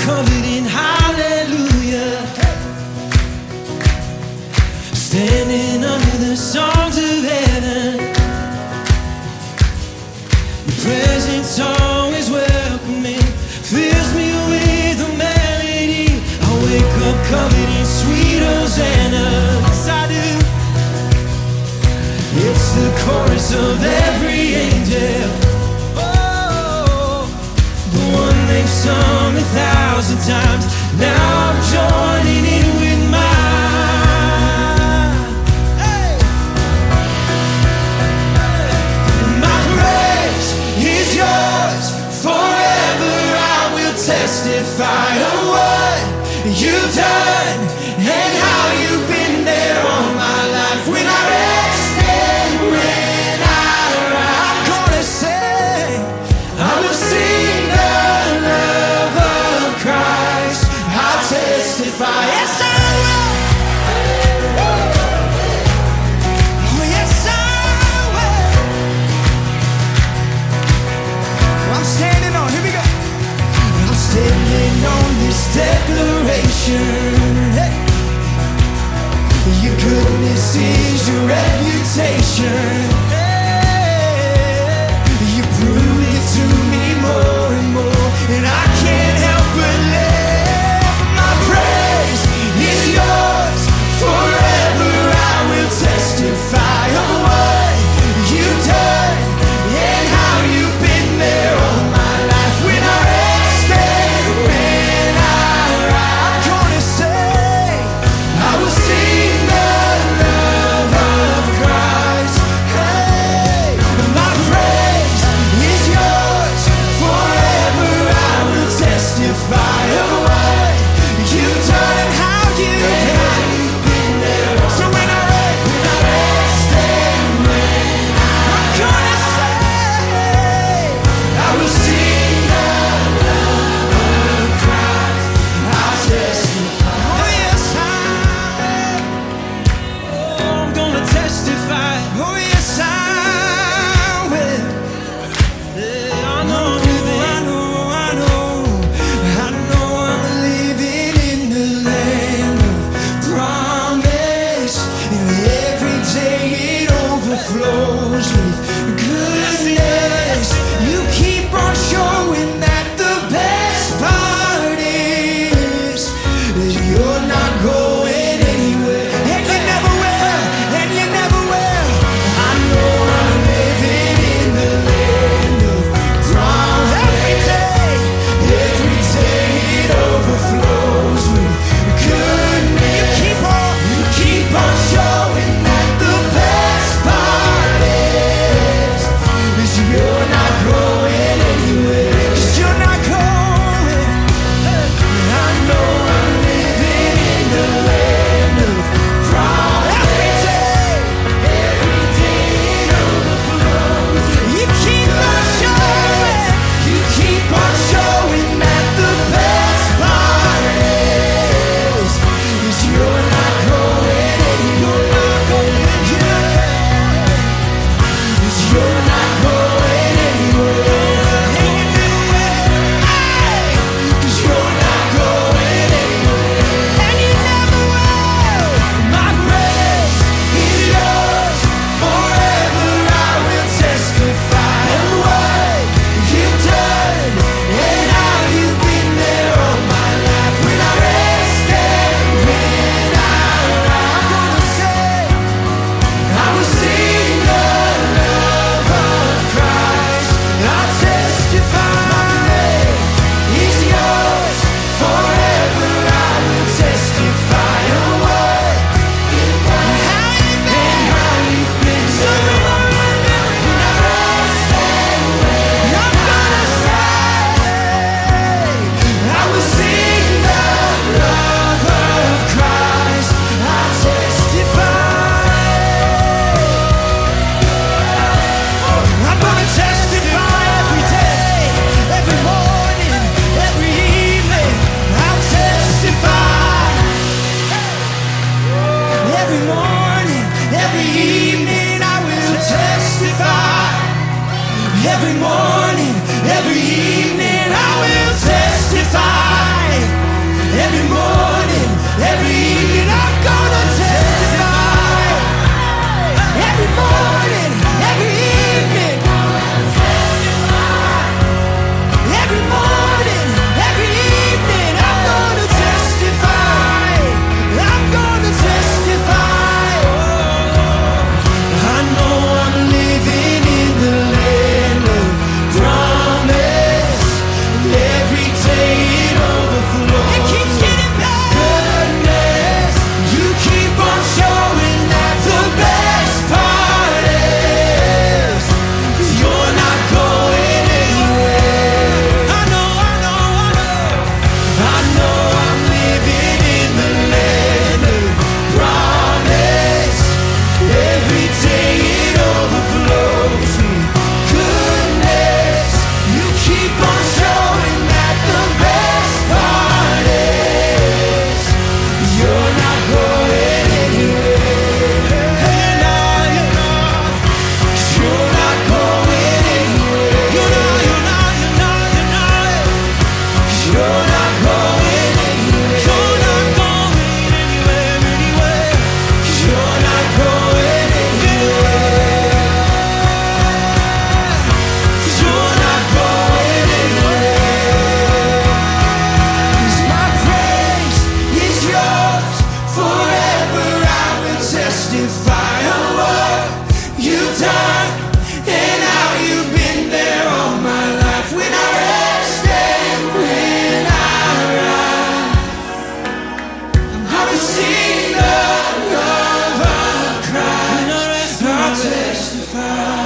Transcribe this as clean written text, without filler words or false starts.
covered in hallelujah, standing under the songs of heaven. Your presence always welcoming, fills me with a melody. I wake up covered in sweet Hosanna. Yes, I do. It's the chorus of every angel, oh, the one they've sung 1,000 times. Now I'm joining in with mine. Hey! My praise is yours forever. I will testify of what you've done and how you've been there all my life. When I rest and when I rise, I'm gonna say, I will sing the love of Christ. I'll testify. Yes, I will. Oh, yes, I will. I'm standing on, here we go. I'm standing on this declaration. Hey. Your goodness is your reputation. Hey. You prove it to me more and more, and I can't help but live. My praise is yours forever. I will testify of what you've done and how you've been there all my life. When I rest and when I rise, I'm gonna say, I will sing the love of Christ. Hey. testify.